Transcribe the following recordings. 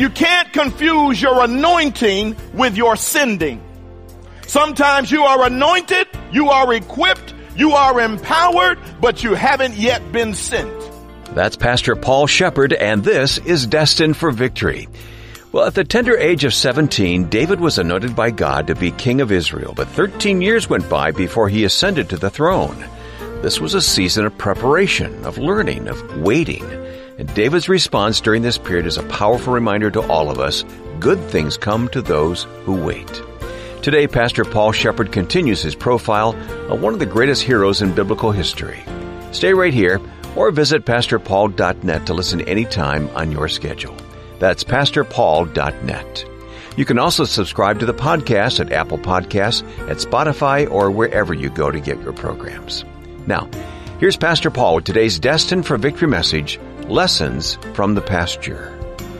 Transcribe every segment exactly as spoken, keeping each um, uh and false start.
You can't confuse your anointing with your sending. Sometimes you are anointed, you are equipped, you are empowered, but you haven't yet been sent. That's Pastor Paul Shepard, and this is Destined for Victory. Well, at the tender age of seventeen, David was anointed by God to be king of Israel, but thirteen years went by before he ascended to the throne. This was a season of preparation, of learning, of waiting. And David's response during this period is a powerful reminder to all of us, good things come to those who wait. Today, Pastor Paul Shepard continues his profile of one of the greatest heroes in biblical history. Stay right here or visit pastor paul dot net to listen anytime on your schedule. That's pastor paul dot net. You can also subscribe to the podcast at Apple Podcasts, at Spotify, or wherever you go to get your programs. Now, here's Pastor Paul with today's Destined for Victory message, Lessons from the Pasture.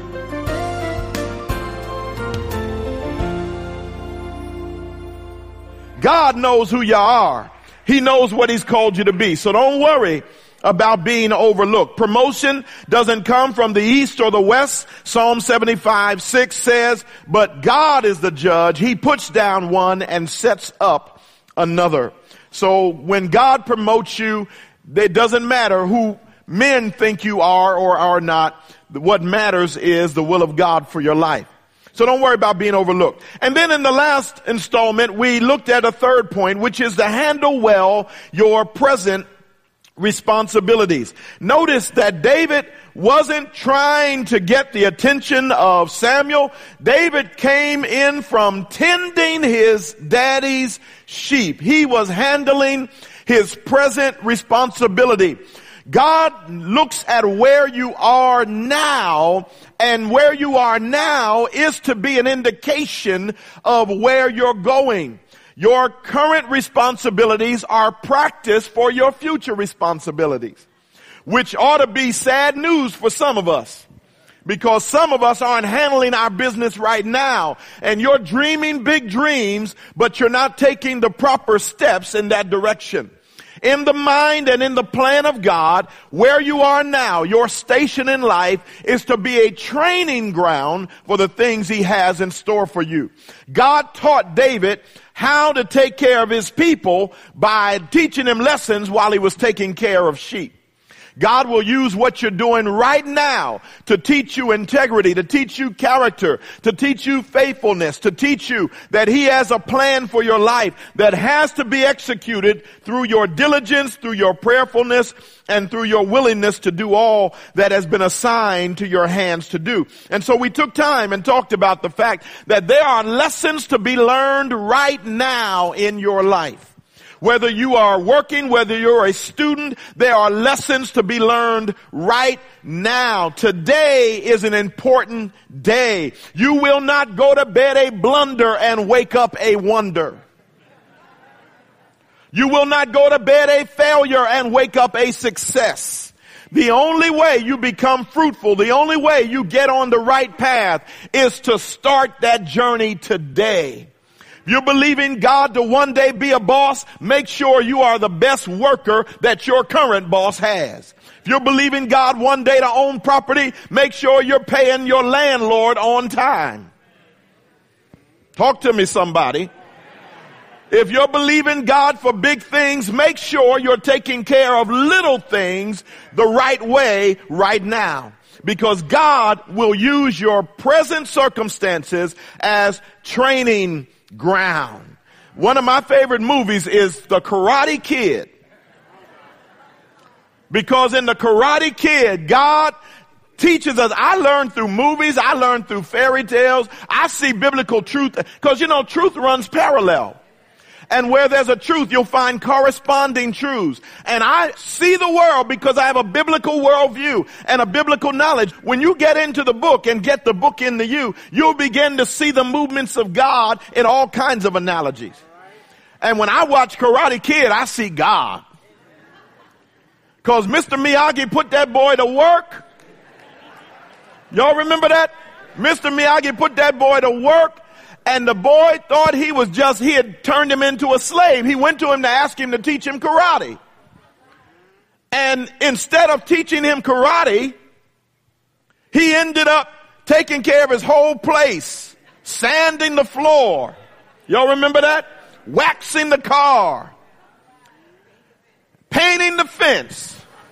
God knows who you are. He knows what He's called you to be. So don't worry about being overlooked. Promotion doesn't come from the east or the west. Psalm seventy-five six says, but God is the judge. He puts down one and sets up another. So when God promotes you, it doesn't matter who men think you are or are not. What matters is the will of God for your life. So don't worry about being overlooked. And then in the last installment, we looked at a third point, which is to handle well your present responsibilities. Notice that David wasn't trying to get the attention of Samuel. David came in from tending his daddy's sheep. He was handling his present responsibility. God looks at where you are now, and where you are now is to be an indication of where you're going. Your current responsibilities are practice for your future responsibilities, which ought to be sad news for some of us, because some of us aren't handling our business right now, and you're dreaming big dreams, but you're not taking the proper steps in that direction. In the mind and in the plan of God, where you are now, your station in life is to be a training ground for the things He has in store for you. God taught David how to take care of His people by teaching him lessons while he was taking care of sheep. God will use what you're doing right now to teach you integrity, to teach you character, to teach you faithfulness, to teach you that He has a plan for your life that has to be executed through your diligence, through your prayerfulness, and through your willingness to do all that has been assigned to your hands to do. And so we took time and talked about the fact that there are lessons to be learned right now in your life. Whether you are working, whether you're a student, there are lessons to be learned right now. Today is an important day. You will not go to bed a blunder and wake up a wonder. You will not go to bed a failure and wake up a success. The only way you become fruitful, the only way you get on the right path is to start that journey today. You're believing God to one day be a boss, make sure you are the best worker that your current boss has. If you're believing God one day to own property, make sure you're paying your landlord on time. Talk to me, somebody. If you're believing God for big things, make sure you're taking care of little things the right way right now. Because God will use your present circumstances as training ground. One of my favorite movies is The Karate Kid. Because in The Karate Kid, God teaches us. I learned through movies. I learned through fairy tales. I see biblical truth. Because, you know, truth runs parallel. And where there's a truth, you'll find corresponding truths. And I see the world because I have a biblical worldview and a biblical knowledge. When you get into the book and get the book into you, you'll begin to see the movements of God in all kinds of analogies. And when I watch Karate Kid, I see God. Because Mister Miyagi put that boy to work. Y'all remember that? Mister Miyagi put that boy to work. And the boy thought he was just, he had turned him into a slave. He went to him to ask him to teach him karate. And instead of teaching him karate, he ended up taking care of his whole place, sanding the floor. Y'all remember that? Waxing the car, painting the fence.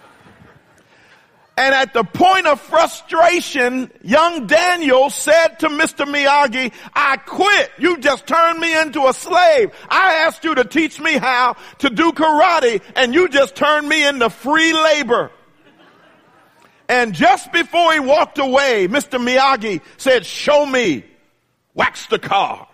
And at the point of frustration, young Daniel said to Mister Miyagi, I quit. You just turned me into a slave. I asked you to teach me how to do karate, and you just turned me into free labor. And just before he walked away, Mister Miyagi said, show me, wax the car.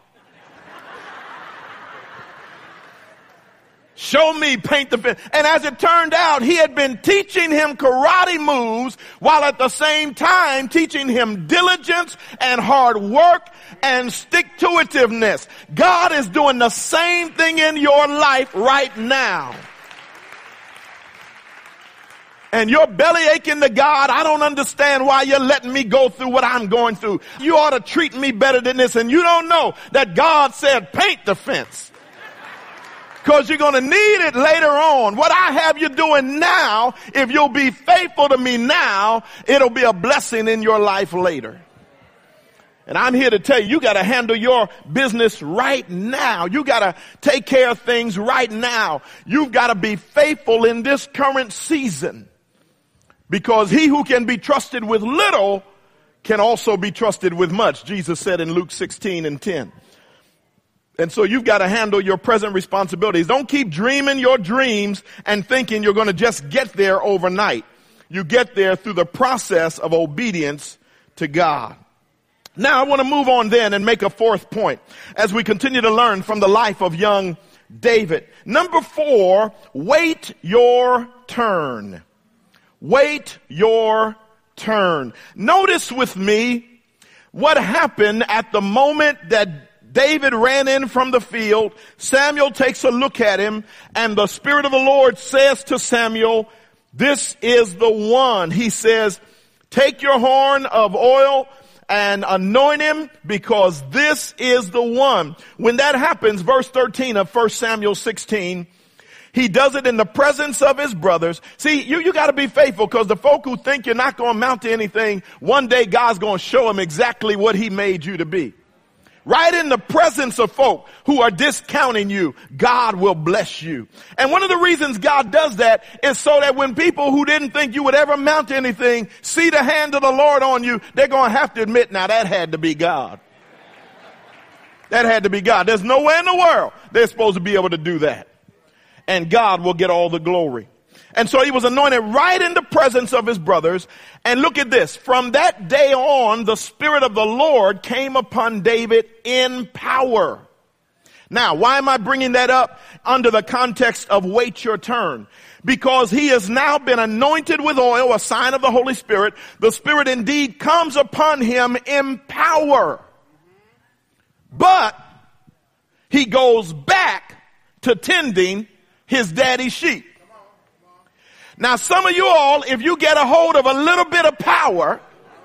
Show me, paint the fence. And as it turned out, he had been teaching him karate moves while at the same time teaching him diligence and hard work and stick-to-itiveness. God is doing the same thing in your life right now. And you're belly aching to God, I don't understand why you're letting me go through what I'm going through. You ought to treat me better than this. And you don't know that God said, paint the fence. Because you're going to need it later on. What I have you doing now, if you'll be faithful to me now, it'll be a blessing in your life later. And I'm here to tell you, you got to handle your business right now. You got to take care of things right now. You've got to be faithful in this current season. Because he who can be trusted with little can also be trusted with much. Jesus said in Luke sixteen and ten. And so you've got to handle your present responsibilities. Don't keep dreaming your dreams and thinking you're going to just get there overnight. You get there through the process of obedience to God. Now I want to move on then and make a fourth point as we continue to learn from the life of young David. Number four, wait your turn. Wait your turn. Notice with me what happened at the moment that David ran in from the field. Samuel takes a look at him, and the Spirit of the Lord says to Samuel, this is the one. He says, take your horn of oil and anoint him, because this is the one. When that happens, verse thirteen of First Samuel sixteen, he does it in the presence of his brothers. See, you, you gotta be faithful, because the folk who think you're not gonna amount to anything, one day God's gonna show them exactly what he made you to be. Right in the presence of folk who are discounting you, God will bless you. And one of the reasons God does that is so that when people who didn't think you would ever amount to anything see the hand of the Lord on you, they're going to have to admit, now that had to be God. That had to be God. There's no way in the world they're supposed to be able to do that. And God will get all the glory. And so he was anointed right in the presence of his brothers. And look at this. From that day on, the Spirit of the Lord came upon David in power. Now, why am I bringing that up under the context of wait your turn? Because he has now been anointed with oil, a sign of the Holy Spirit. The Spirit indeed comes upon him in power. But he goes back to tending his daddy's sheep. Now, some of you all, if you get a hold of a little bit of power,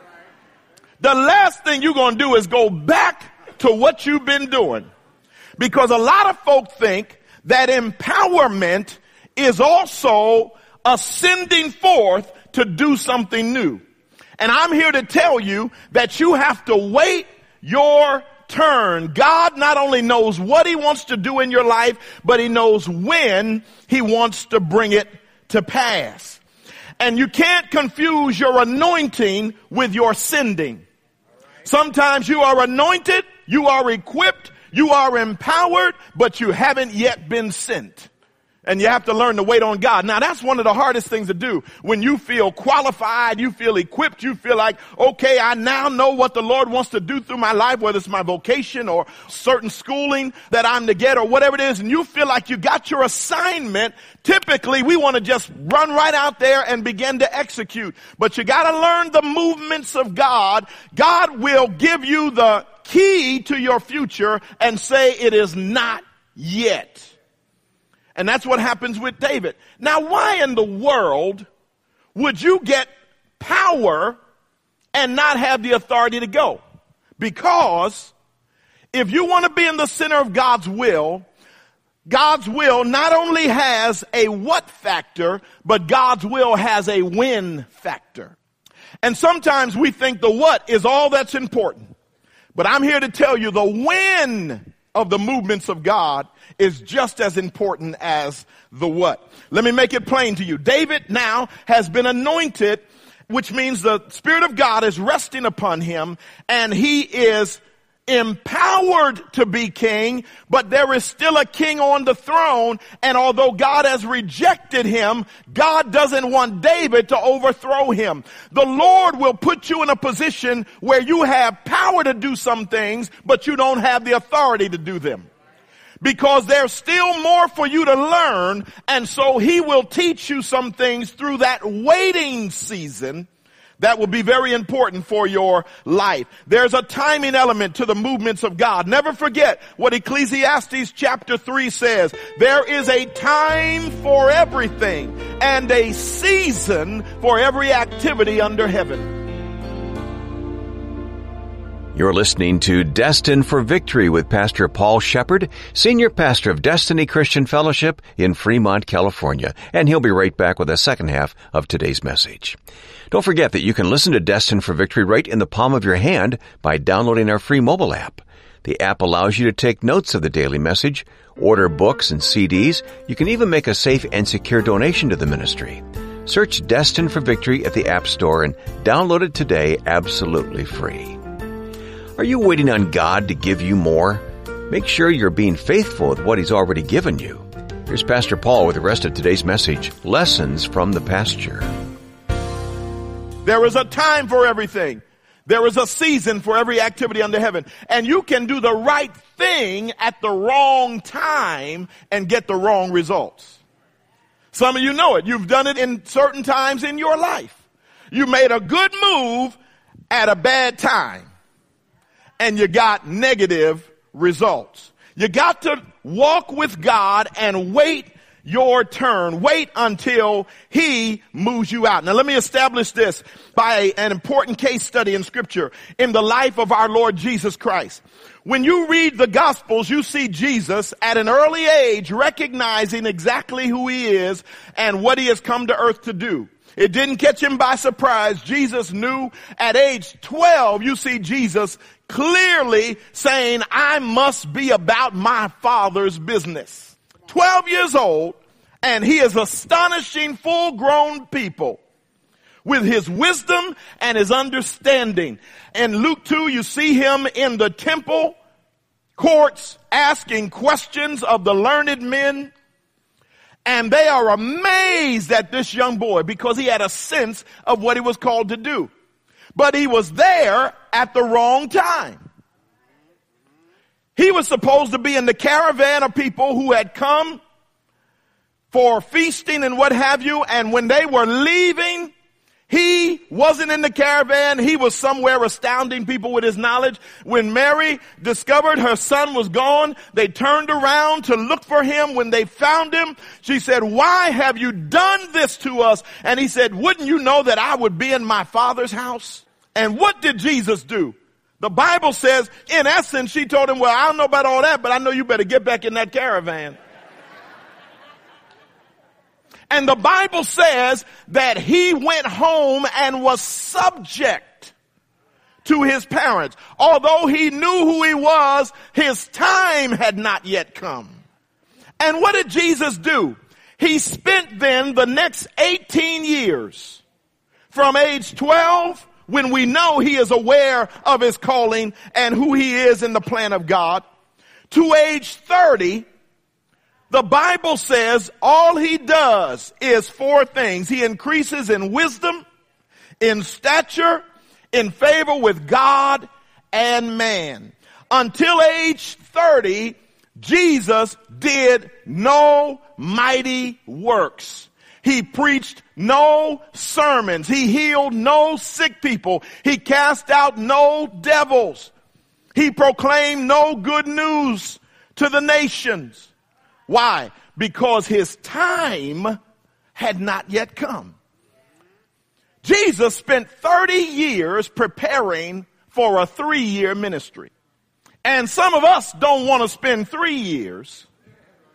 the last thing you're going to do is go back to what you've been doing. Because a lot of folk think that empowerment is also ascending forth to do something new. And I'm here to tell you that you have to wait your turn. God not only knows what he wants to do in your life, but he knows when he wants to bring it to pass. And you can't confuse your anointing with your sending. Sometimes you are anointed, you are equipped, you are empowered, but you haven't yet been sent. And you have to learn to wait on God. Now, that's one of the hardest things to do. When you feel qualified, you feel equipped, you feel like, okay, I now know what the Lord wants to do through my life, whether it's my vocation or certain schooling that I'm to get or whatever it is, and you feel like you got your assignment. Typically, we want to just run right out there and begin to execute. But you got to learn the movements of God. God will give you the key to your future and say it is not yet. And that's what happens with David. Now, why in the world would you get power and not have the authority to go? Because if you want to be in the center of God's will, God's will not only has a what factor, but God's will has a when factor. And sometimes we think the what is all that's important. But I'm here to tell you the when of the movements of God is just as important as the what. Let me make it plain to you. David now has been anointed, which means the Spirit of God is resting upon him, and he is empowered to be king, but there is still a king on the throne, and although God has rejected him, God doesn't want David to overthrow him. The Lord will put you in a position where you have power to do some things, but you don't have the authority to do them. Because there's still more for you to learn, and so he will teach you some things through that waiting season that will be very important for your life. There's a timing element to the movements of God. Never forget what Ecclesiastes chapter three says. There is a time for everything and a season for every activity under heaven. You're listening to Destined for Victory with Pastor Paul Shepard, Senior Pastor of Destiny Christian Fellowship in Fremont, California. And he'll be right back with the second half of today's message. Don't forget that you can listen to Destined for Victory right in the palm of your hand by downloading our free mobile app. The app allows you to take notes of the daily message, order books and C Ds. You can even make a safe and secure donation to the ministry. Search Destined for Victory at the App Store and download it today absolutely free. Are you waiting on God to give you more? Make sure you're being faithful with what He's already given you. Here's Pastor Paul with the rest of today's message, Lessons from the Pasture. There is a time for everything. There is a season for every activity under heaven. And you can do the right thing at the wrong time and get the wrong results. Some of you know it. You've done it in certain times in your life. You made a good move at a bad time, and you got negative results. You got to walk with God and wait your turn. Wait until He moves you out. Now let me establish this by an important case study in Scripture in the life of our Lord Jesus Christ. When you read the Gospels, you see Jesus at an early age recognizing exactly who He is and what He has come to earth to do. It didn't catch Him by surprise. Jesus knew at age twelve, you see Jesus clearly saying, I must be about my Father's business. twelve years old, and He is astonishing full-grown people with His wisdom and His understanding. In Luke two, you see Him in the temple courts asking questions of the learned men. And they are amazed at this young boy because he had a sense of what he was called to do. But he was there at the wrong time. He was supposed to be in the caravan of people who had come for feasting and what have you. And when they were leaving, he wasn't in the caravan. He was somewhere astounding people with his knowledge. When Mary discovered her son was gone, they turned around to look for him. When they found him, she said, why have you done this to us? And he said, wouldn't you know that I would be in my Father's house? And what did Jesus do? The Bible says, in essence, she told him, well, I don't know about all that, but I know you better get back in that caravan. And the Bible says that he went home and was subject to his parents. Although he knew who he was, his time had not yet come. And what did Jesus do? He spent then the next eighteen years from age twelve, when we know he is aware of his calling and who he is in the plan of God, to age thirty. The Bible says all he does is four things. He increases in wisdom, in stature, in favor with God and man. Until age thirty, Jesus did no mighty works. He preached no sermons. He healed no sick people. He cast out no devils. He proclaimed no good news to the nations. Why? Because his time had not yet come. Jesus spent thirty years preparing for a three-year ministry. And some of us don't want to spend three years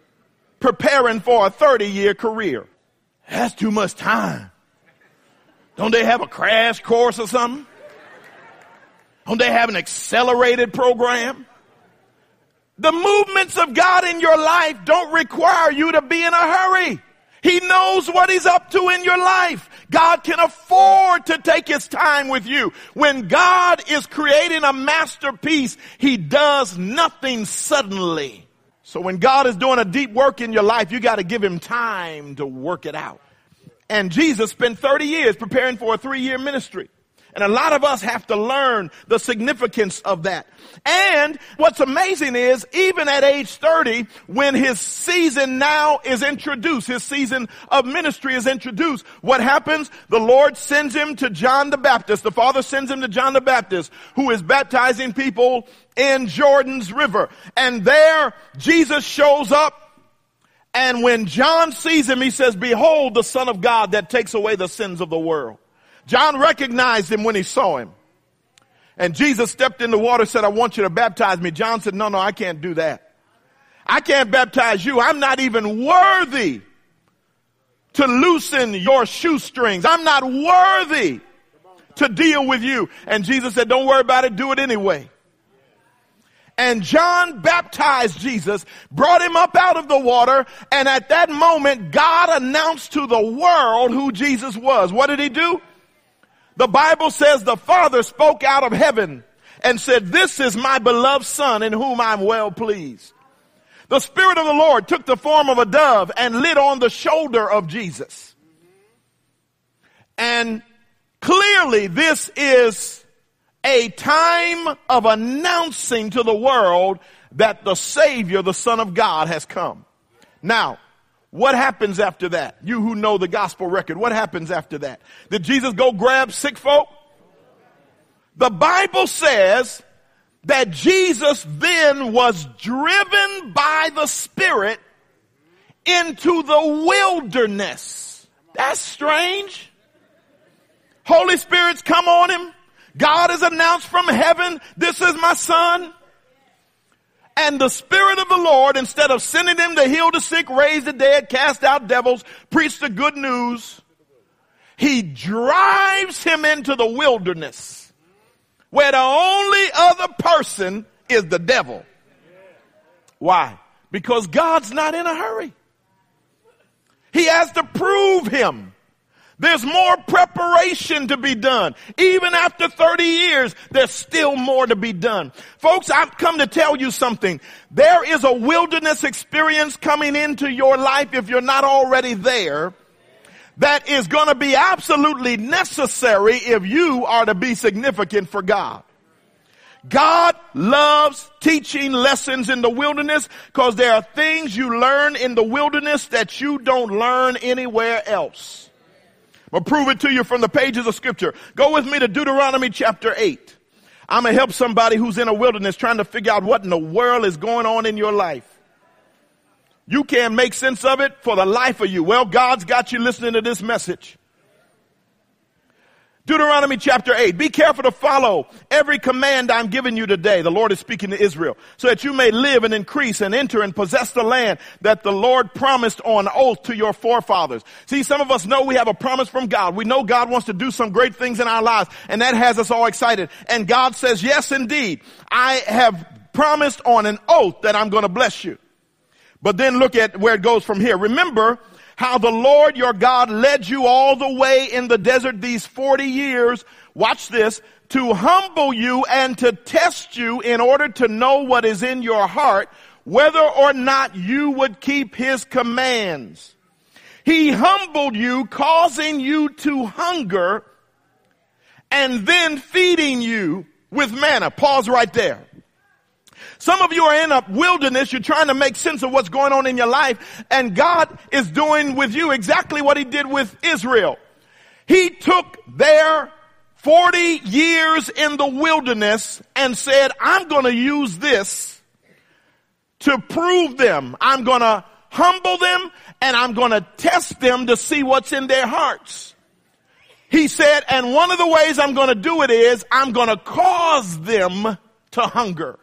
preparing for a thirty-year career. That's too much time. Don't they have a crash course or something? Don't they have an accelerated program? The movements of God in your life don't require you to be in a hurry. He knows what he's up to in your life. God can afford to take his time with you. When God is creating a masterpiece, he does nothing suddenly. So when God is doing a deep work in your life, you got to give him time to work it out. And Jesus spent thirty years preparing for a three-year ministry. And a lot of us have to learn the significance of that. And what's amazing is, even at age thirty, when his season now is introduced, his season of ministry is introduced, what happens? The Lord sends him to John the Baptist. The Father sends him to John the Baptist, who is baptizing people in Jordan's River. And there, Jesus shows up. And when John sees him, he says, "Behold, the Son of God that takes away the sins of the world." John recognized him when he saw him. And Jesus stepped in the water and said, "I want you to baptize me." John said, "No, no, I can't do that. I can't baptize you. I'm not even worthy to loosen your shoestrings. I'm not worthy to deal with you." And Jesus said, "Don't worry about it. Do it anyway." And John baptized Jesus, brought him up out of the water, and at that moment, God announced to the world who Jesus was. What did he do? The Bible says the Father spoke out of heaven and said, "This is my beloved Son in whom I'm well pleased." The Spirit of the Lord took the form of a dove and lit on the shoulder of Jesus. And clearly this is a time of announcing to the world that the Savior, the Son of God, has come. Now, what happens after that? You who know the gospel record, what happens after that? Did Jesus go grab sick folk? The Bible says that Jesus then was driven by the Spirit into the wilderness. That's strange. Holy Spirit's come on him. God has announced from heaven, "This is my Son." And the Spirit of the Lord, instead of sending him to heal the sick, raise the dead, cast out devils, preach the good news, he drives him into the wilderness, where the only other person is the devil. Why? Because God's not in a hurry. He has to prove him. There's more preparation to be done. Even after thirty years, there's still more to be done. Folks, I've come to tell you something. There is a wilderness experience coming into your life, if you're not already there, that is going to be absolutely necessary if you are to be significant for God. God loves teaching lessons in the wilderness because there are things you learn in the wilderness that you don't learn anywhere else. I'll prove it to you from the pages of Scripture. Go with me to Deuteronomy chapter eight. I'm going to help somebody who's in a wilderness trying to figure out what in the world is going on in your life. You can't make sense of it for the life of you. Well, God's got you listening to this message. Deuteronomy chapter eight. Be careful to follow every command I'm giving you today. The Lord is speaking to Israel, so that you may live and increase and enter and possess the land that the Lord promised on oath to your forefathers. See, some of us know we have a promise from God. We know God wants to do some great things in our lives, and that has us all excited. And God says, "Yes, indeed, I have promised on an oath that I'm going to bless you." But then look at where it goes from here. Remember how the Lord your God led you all the way in the desert these forty years, watch this, to humble you and to test you in order to know what is in your heart, whether or not you would keep his commands. He humbled you, causing you to hunger, and then feeding you with manna. Pause right there. Some of you are in a wilderness. You're trying to make sense of what's going on in your life. And God is doing with you exactly what he did with Israel. He took their forty years in the wilderness and said, "I'm going to use this to prove them. I'm going to humble them and I'm going to test them to see what's in their hearts." He said, and one of the ways I'm going to do it is I'm going to cause them to hunger.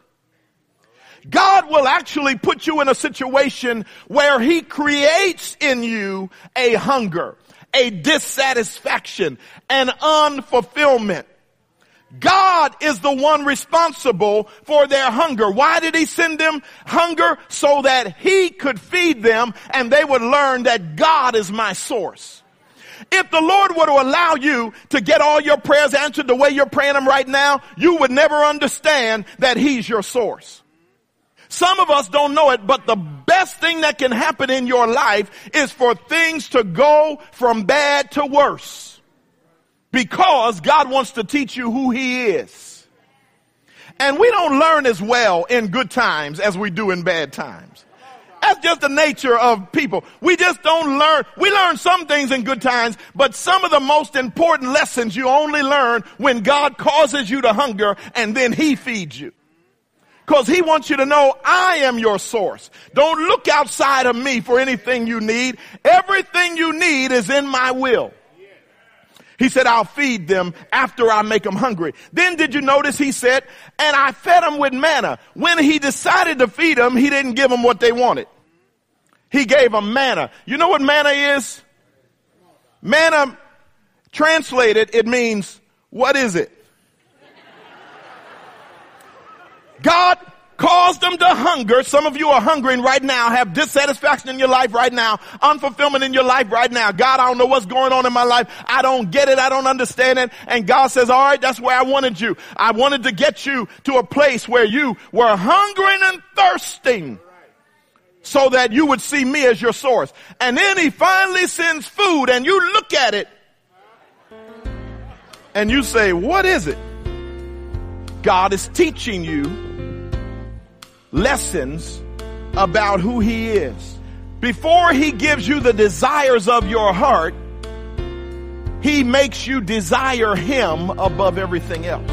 God will actually put you in a situation where he creates in you a hunger. a dissatisfaction, an unfulfillment. God is the one responsible for their hunger. Why did he send them hunger? So that he could feed them and they would learn that God is my source. If the Lord were to allow you to get all your prayers answered the way you're praying them right now, you would never understand that he's your source. Some of us don't know it, but the best thing that can happen in your life is for things to go from bad to worse. Because God wants to teach you who he is. And we don't learn as well in good times as we do in bad times. That's just the nature of people. We just don't learn. We learn some things in good times, but some of the most important lessons you only learn when God causes you to hunger and then he feeds you. Because he wants you to know, I am your source. Don't look outside of me for anything you need. Everything you need is in my will. He said, I'll feed them after I make them hungry. Then did you notice he said, and I fed them with manna. When he decided to feed them, he didn't give them what they wanted. He gave them manna. You know what manna is? Manna, translated, it means, what is it? God caused them to hunger. Some of you are hungering right now, have dissatisfaction in your life right now, unfulfillment in your life right now. God, I don't know what's going on in my life. I don't get it. I don't understand it. And God says, all right, that's where I wanted you. I wanted to get you to a place where you were hungering and thirsting so that you would see me as your source. And then he finally sends food and you look at it and you say, what is it? God is teaching you lessons about who he is. Before he gives you the desires of your heart, he makes you desire him above everything else.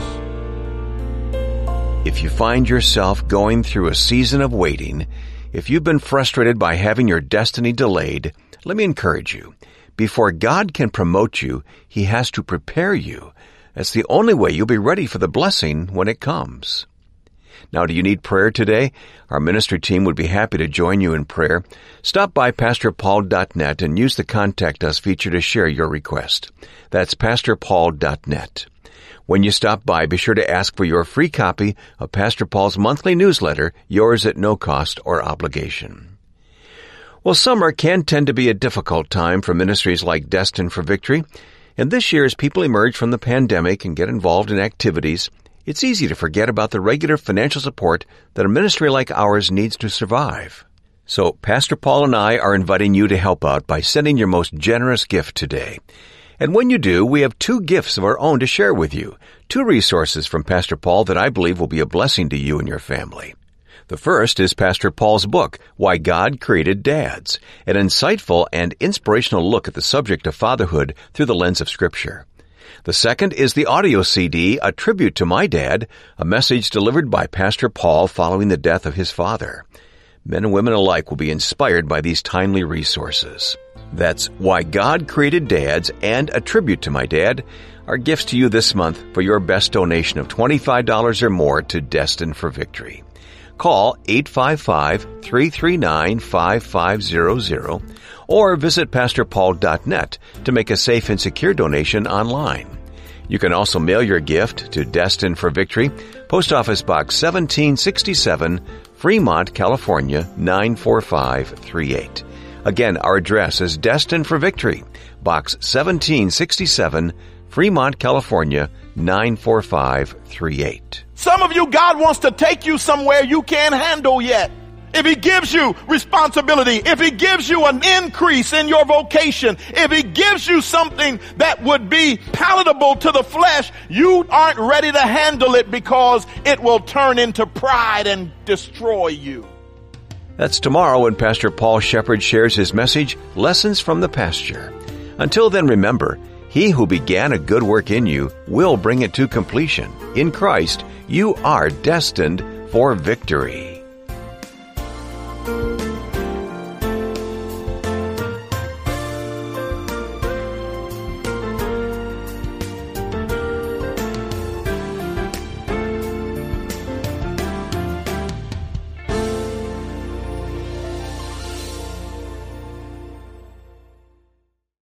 If you find yourself going through a season of waiting, if you've been frustrated by having your destiny delayed, let me encourage you. Before God can promote you, he has to prepare you. That's the only way you'll be ready for the blessing when it comes. Now, do you need prayer today? Our ministry team would be happy to join you in prayer. Stop by pastor paul dot net and use the Contact Us feature to share your request. That's pastor paul dot net. When you stop by, be sure to ask for your free copy of Pastor Paul's monthly newsletter, yours at no cost or obligation. Well, summer can tend to be a difficult time for ministries like Destined for Victory. And this year, as people emerge from the pandemic and get involved in activities, it's easy to forget about the regular financial support that a ministry like ours needs to survive. So, Pastor Paul and I are inviting you to help out by sending your most generous gift today. And when you do, we have two gifts of our own to share with you, two resources from Pastor Paul that I believe will be a blessing to you and your family. The first is Pastor Paul's book, Why God Created Dads, an insightful and inspirational look at the subject of fatherhood through the lens of Scripture. The second is the audio C D, A Tribute to My Dad, a message delivered by Pastor Paul following the death of his father. Men and women alike will be inspired by these timely resources. That's Why God Created Dads and A Tribute to My Dad, our gifts to you this month for your best donation of twenty-five dollars or more to Destined for Victory. Call eight five five, three three nine, five five zero zero or visit pastor paul dot net to make a safe and secure donation online. You can also mail your gift to Destined for Victory, Post Office Box seventeen sixty-seven, Fremont, California, nine four five three eight. Again, our address is Destined for Victory, Box seventeen sixty-seven, Fremont, California, nine four five three eight. Some of you, God wants to take you somewhere you can't handle yet. If he gives you responsibility, if he gives you an increase in your vocation, if he gives you something that would be palatable to the flesh, you aren't ready to handle it because it will turn into pride and destroy you. That's tomorrow when Pastor Paul Shepard shares his message, Lessons from the Pasture. Until then, remember, he who began a good work in you will bring it to completion. In Christ, you are destined for victory.